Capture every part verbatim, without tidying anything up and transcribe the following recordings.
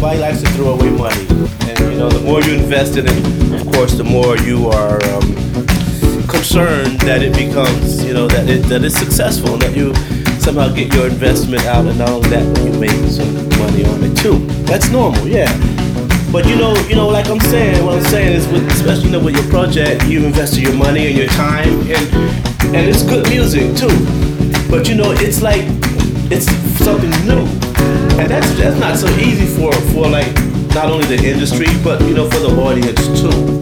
Nobody likes to throw away money. And you know, the more you invest in it, of course, the more you are um, concerned that it becomes, you know, that it that it's successful, and that you somehow get your investment out, and not only that, but you make some money on it too. That's normal, yeah. But you know, you know, like I'm saying, what I'm saying is, with, especially you know, with your project, you've invested your money and your time, and and it's good music too. But you know, it's like it's something new, and that's that's not so easy for for like not only the industry, but you know, for the audience too.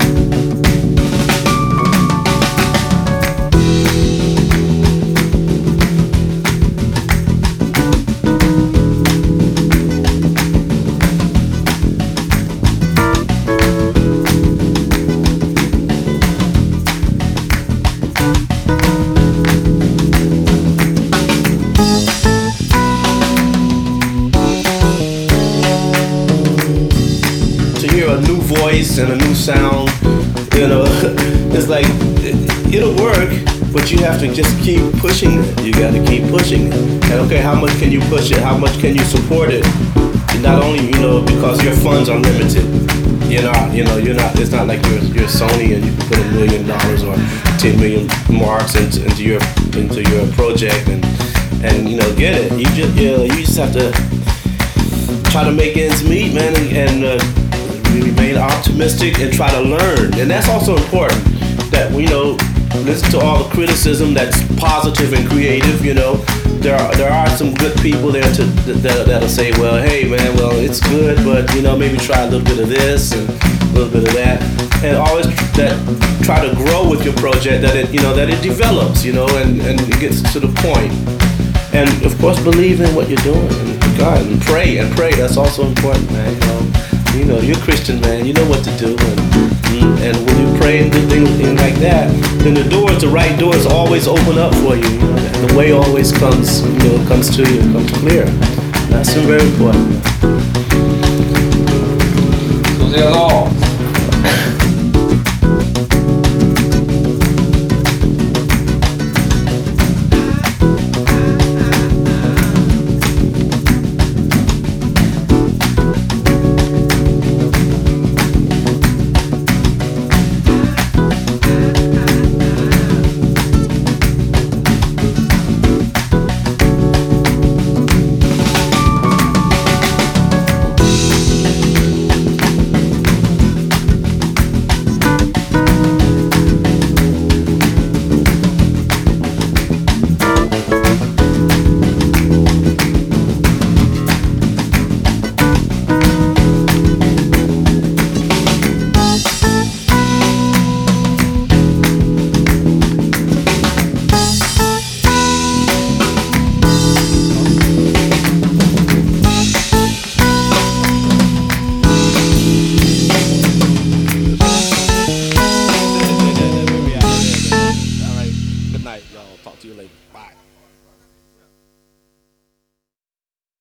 A new voice and a new sound, you know, it's like it, it'll work, but you have to just keep pushing it. You got to keep pushing it. And okay, how much can you push it? How much can you support it? Not only, you know, because your funds are limited. You're not, you know, you're not. It's not like you're you're Sony and you can put a million dollars or ten million marks into, into your into your project and and you know get it. You just you know, you just have to try to make ends meet, man, and. and uh, remain optimistic and try to learn, and that's also important. That we you know listen to all the criticism that's positive and creative. You know, there are there are some good people there to that, that'll say, well, hey man, well it's good, but you know maybe try a little bit of this and a little bit of that, and always that try to grow with your project. That it you know that it develops, you know, and and it gets to the point. And of course, believe in what you're doing, and God, and pray and pray. That's also important, man. You know. You know, you're a Christian, man. You know what to do, and and when you pray and do things, things like that, then the doors, the right doors, always open up for you. You know, and the way always comes, you know, comes to you, comes clear. That's very important. So that's all.